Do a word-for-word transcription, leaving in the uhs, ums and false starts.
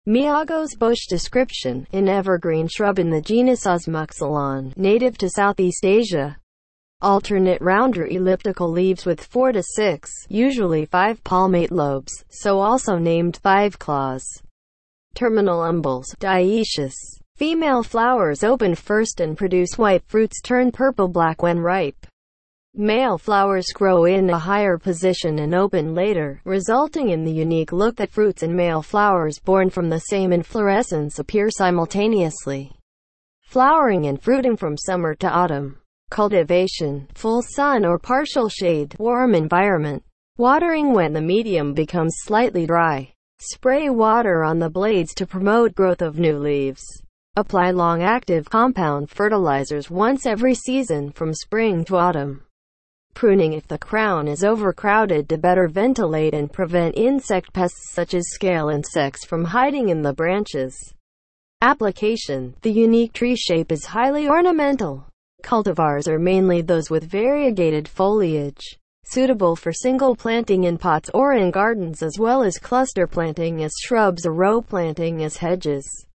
Miago's bush description: an evergreen shrub in the genus Osmuxylon, native to Southeast Asia. Alternate round or elliptical leaves with four to six, usually five palmate lobes, so also named five claws. Terminal umbels, dioecious. Female flowers open first and produce white fruits turn purple-black when ripe. Male flowers grow in a higher position and open later, resulting in the unique look that fruits and male flowers born from the same inflorescence appear simultaneously. Flowering and fruiting from summer to autumn. Cultivation: full sun or partial shade, warm environment. Watering when the medium becomes slightly dry. Spray water on the blades to promote growth of new leaves. Apply long-active compound fertilizers once every season from spring to autumn. Pruning if the crown is overcrowded to better ventilate and prevent insect pests such as scale insects from hiding in the branches. Application: the unique tree shape is highly ornamental. Cultivars are mainly those with variegated foliage, suitable for single planting in pots or in gardens as well as cluster planting as shrubs or row planting as hedges.